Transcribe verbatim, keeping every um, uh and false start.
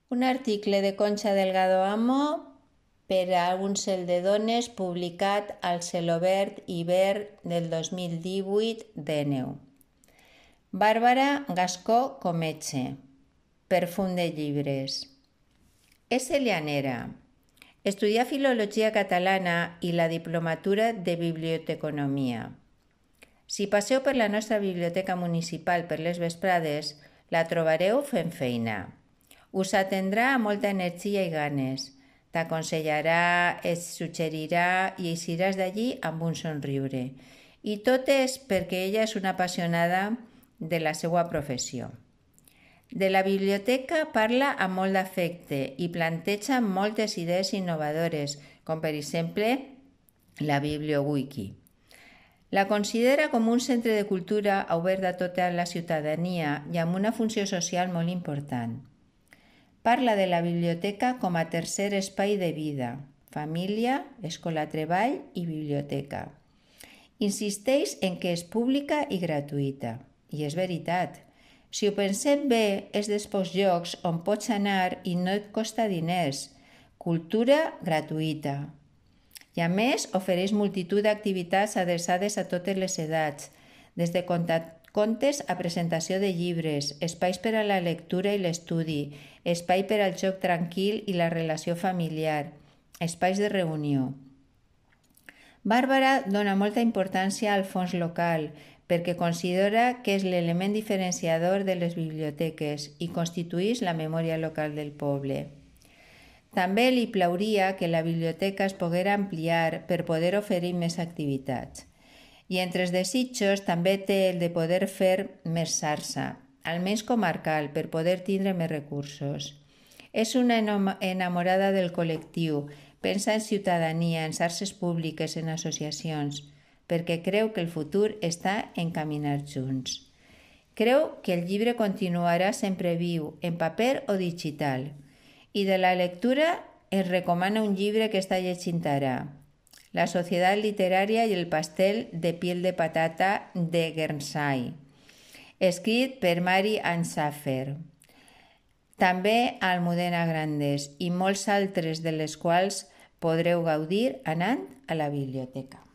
Un article de Concha Delgado Amo per a un cel de dones publicat al Celobert Hivern del dos mil divuit d'Eneu. Bàrbara Gascó Cometxe, Perfum de llibres. És celianera. Estudià Filologia Catalana i la Diplomatura de Biblioteconomia. Si passeu per la nostra biblioteca municipal per les vesprades, la trobareu fent feina. Us atendrà amb molta energia i ganes. T'aconsellarà, et suggerirà i eixiràs d'allí amb un somriure. I tot és perquè ella és una apassionada de la seva professió. De la biblioteca parla amb molt d'afecte i planteja moltes idees innovadores, com per exemple la BiblioWiki. La considera com un centre de cultura obert a tota la ciutadania i amb una funció social molt important. Parla de la biblioteca com a tercer espai de vida, família, escola-treball i biblioteca. Insisteix en que és pública i gratuïta. I és veritat. Si ho pensem bé, és dels pocs llocs on pots anar i no et costa diners. Cultura gratuïta. I a més, ofereix multitud d'activitats adreçades a totes les edats, des de contes a presentació de llibres, espais per a la lectura i l'estudi, espai per al joc tranquil i la relació familiar, espais de reunió. Bàrbara dona molta importància al fons local perquè considera que és l'element diferenciador de les biblioteques i constituïx la memòria local del poble. També li plauria que la biblioteca es poguera ampliar per poder oferir més activitats. I entre els desitjos també té el de poder fer més xarxa, almenys comarcal, per poder tindre més recursos. És una enamorada del col·lectiu, pensa en ciutadania, en xarxes públiques, en associacions, perquè creu que el futur està en caminar junts. Creu que el llibre continuarà sempre viu, en paper o digital, i de la lectura es recomana un llibre que està llegint ara, La Societat Literària i el pastel de piel de patata de Guernsey, escrit per Mary Ann Schaffer. També Almudena Grandes i molts altres de les quals podreu gaudir anant a la biblioteca.